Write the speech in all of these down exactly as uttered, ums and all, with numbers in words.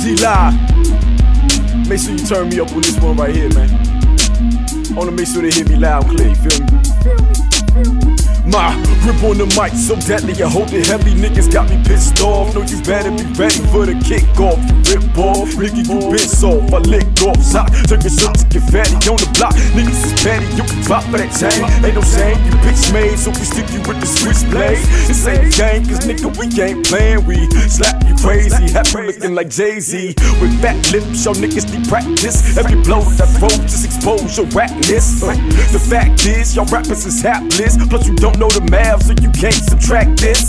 D-Live. Make sure you turn me up on this one right here, man. I wanna make sure they hear me loud and clear, you feel me? My grip on the mic so deadly, I hold it heavy. Niggas got me pissed off. Know you better be ready for the kickoff. You rip off, nigga, you piss off. I lick off, sock, took a shit to confetti on the block. Niggas is petty, you can drop for that chain. Ain't no shame, you bitch made, so we stick you with the switchblade. This ain't a game, cause nigga, we ain't playing. We slap you crazy, happy looking like Jay-Z. With fat lips, your niggas need practice. Every blow that throw just expose your whackness. Uh, the fact is, y'all rappers is hapless. Plus you don't know the math, so you can't subtract this.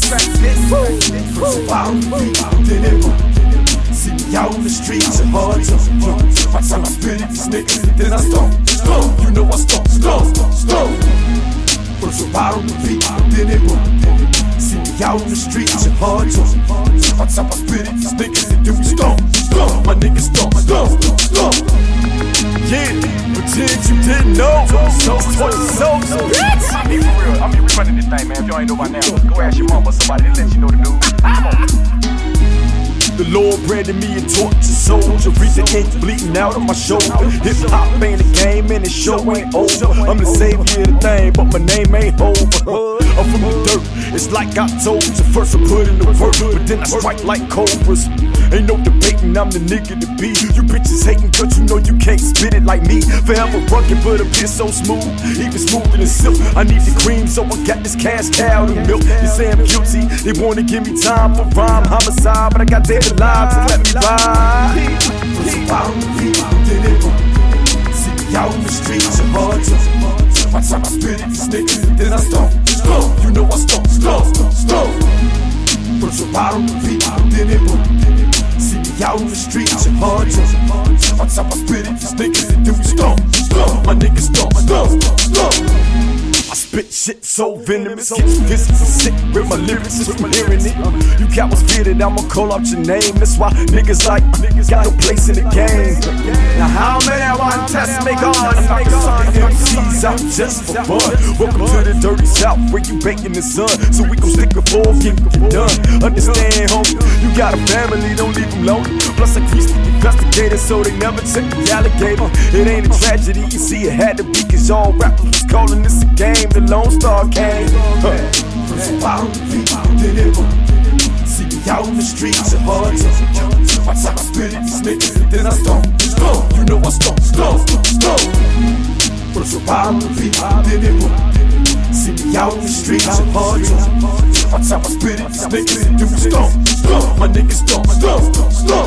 See me out in the streets and hard to by the time I spit it, these niggas, then I stomp, stomp. You know I stomp, stomp, stomp. Put your bottle to beat, then it boom. See me out in the streets and hard to by the time I spit it, these niggas, then we stomp, stomp. My niggas stomp, stomp, stomp. Yeah, pretend you didn't know. So, so, so, so. I mean, for real, I mean, we running this thing, man. If y'all ain't know by now, go ask your mom or somebody to let you know the news. Come on. The Lord branded me a torture soldier. Read the ink bleeding out of my shoulder. Hip hop ain't a game and the show ain't over. I'm the savior of the thing, but my name ain't over. I'm from the dirt, it's like I told you. First I put in the work, but then I strike like cobras. Ain't no debating, I'm the nigga to be. You bitches hating cause you know you can't spit it like me. Forever rugged, but a bit so smooth, even smoother than silk. I need the cream, so I got this cash cow and milk. They say I'm guilty, they wanna give me time for rhyme homicide, but I got dead alive, so let me ride. Put some bottle to beat, then it boom. See me out in the streets and hard to by the time I spit it, these niggas, then I stomp, stomp. You know I stomp, stomp, stomp. Put your bottle to beat, then it boom. See me out in the streets and hard to by the time I spit it, these niggas, then we stomp, stomp. My niggas stomp, stomp, stomp. I spit shit so venomous, get you pissed and sick with my lyrics just from hearing it. You cowards fear that I'ma call out your name. That's why niggas like niggas got no place in the game. Now how many one tests make on? I'm not sucking M Cs out just for fun. Welcome to the dirty south where you bake in the sun. So we gon' stick a fork and get done. Understand, homie, you got a family, don't leave them lonely. Plus I greased the investigators so they never check the alligator. It ain't a tragedy, you see it had to be cause y'all rappers was calling this a game. The Lone Star came. Huh. First bottle to beat, then it boom. See me out in the streets and hard to by the time I spit it, these niggas, then I stomp, stomp. You know I stomp, stomp, stomp. First bottle to beat, then it boom. See me out in the streets and hard to by the time I spit it, these niggas, then we stomp, stomp. My niggas stomp, stomp, stomp.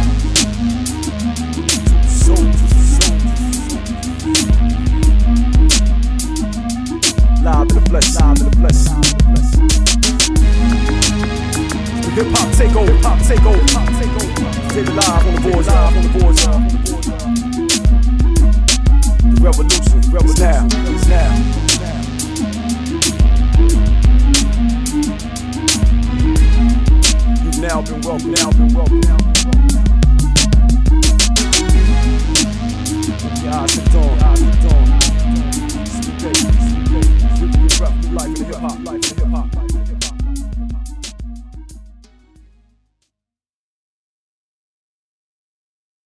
Live to the flesh, live to the flesh, live to the flesh. The hip hop take over, hip hop take over, hip hop take over. Take it live on the boards, live on the boards. The revolution, revolution now, it's now. You've now been welcome, now been welcome, now been welcome. Yeah, I sit on, I sit on. Life in the hip hop, life in the hip hop.